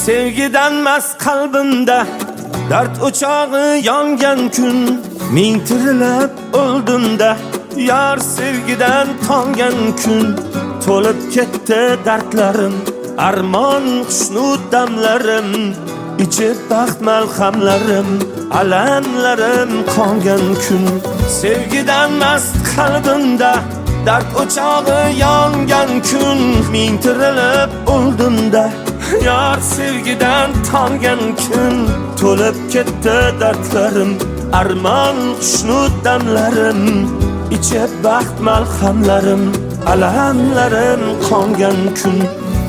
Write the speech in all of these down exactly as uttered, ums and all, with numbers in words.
Sevgidan mast qalbimda dard o'chog'i yongan kun, ming tirilib o'ldimda yar sevgidan tongan kun. To'lib ketdi dardlarim, armon xushnud damlarim, ichib baxt malhamlarim, alamlarim qongan kun. Sevgidan mast qalbimda dard o'chog'i yongan kun, ming tirilib o'ldimda yar sevgidan tongan kun. To'lib ketdi dardlarim, armon xushnud damlarim, ichib baxt malhamlarim, alamlarim qongan kun.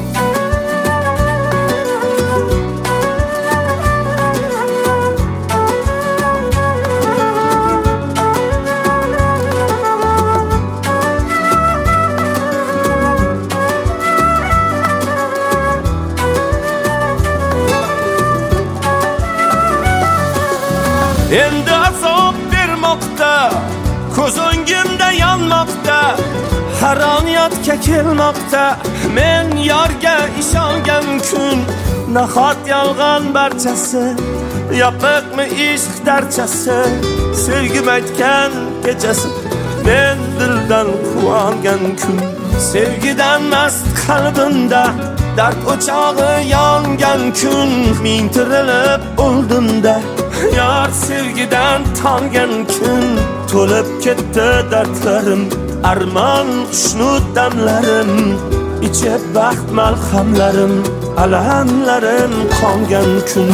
Endi azob bermoqda, ko'z o'ngimda yonmoqda, haroniyatga kelmoqda. Men yorga ishongan kun, nahot yolg'on barchasi, yopiqmi ishq darchasi. Sevgim aytgan kechasi, men dildan quvongan kun. Sevgidan mast qalbimda dard o'chog'i yongan kun, ming tirilib o'ldimda yar sevgidan tongan kun. To'lib ketdi dardlarim, armon xushnud damlarim, ichib baxt malhamlarim, alamlarim qongan kun.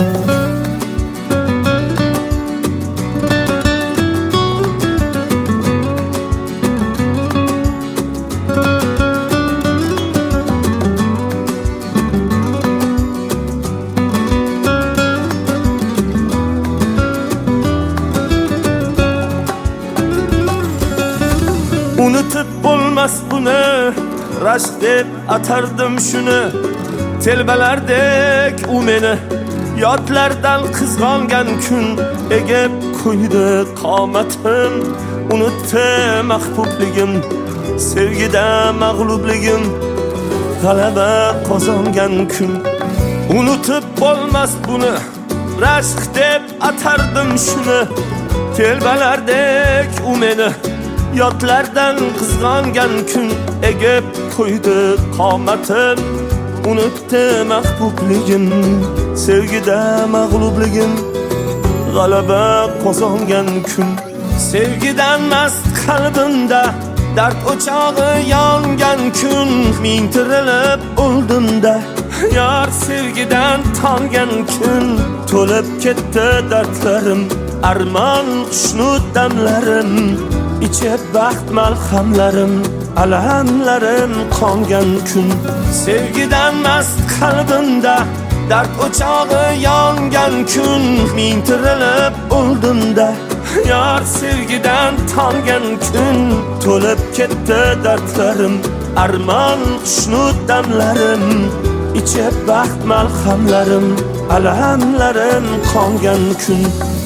Unutib bo'lmas buni, rashk deb atardim shuni. Telbalardek u meni yodlardan qizg'ongan kun. Egib qo'ydi qomatim, unutdi mahbubligim, sevgida mag'lubligim, g'alaba qozongan kun. Unutib bo'lmas buni, rashk deb atardim shuni. Telbalardek u meni yodlardan qizg'ongan kun. Egib qo'ydi qomatim, unutdi mahbubligim, sevgida mag'lubligim, g'alaba qozongan kun. Sevgidan mast qalbimda dard o'chog'i yongan kun, ming tirilib o'ldimda yar sevgidan tongan kun. To'lib ketdi dardlarim, armon xushnud damlarim, ichib baxt malhamlarim, alamlarim qongan kun. Sevgidan mast qalbimda dard o'chog'i yongan kun, ming tirilib o'ldimda yar sevgidan tongan kun. To'lib ketdi dardlarim, armon xushnud damlarim, ichib baxt malhamlarim, alamlarim qongan kun.